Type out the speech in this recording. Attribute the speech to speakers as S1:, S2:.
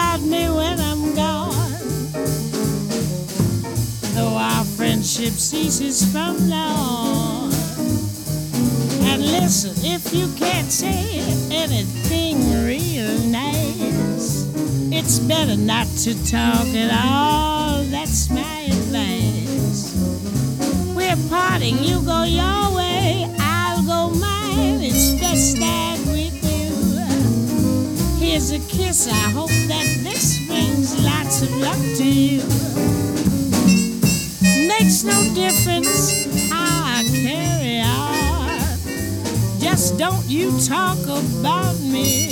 S1: about me when I'm gone. Though our friendship ceases from now on. And listen, if you can't say anything real nice, it's better not to talk at all. That's my advice. We're parting, you go your way, I'll go mine. It's best I'm with you. Here's a kiss, I hope that this brings lots of luck to you. Makes no difference how I carry on. Just don't you talk about me